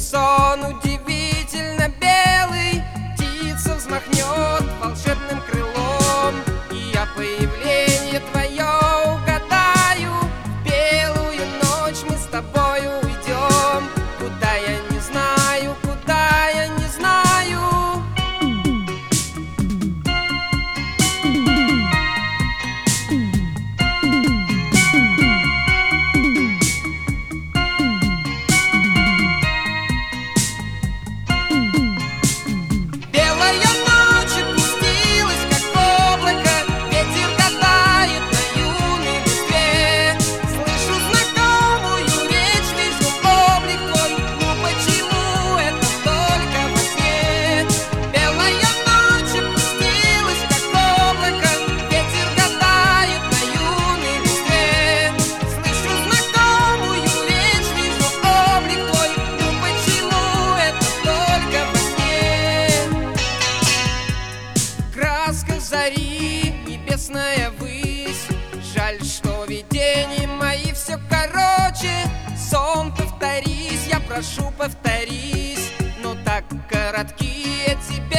сон удивительно белый, птица взмахнет волшебным крылом, и я появление твое угадаю. В белую ночь мы с тобою уйдем, куда я не знаю, куда я не знаю. Зари, небесная высь, жаль, что видения мои все короче. Сон, повторись, я прошу, повторись, но так короткие тебе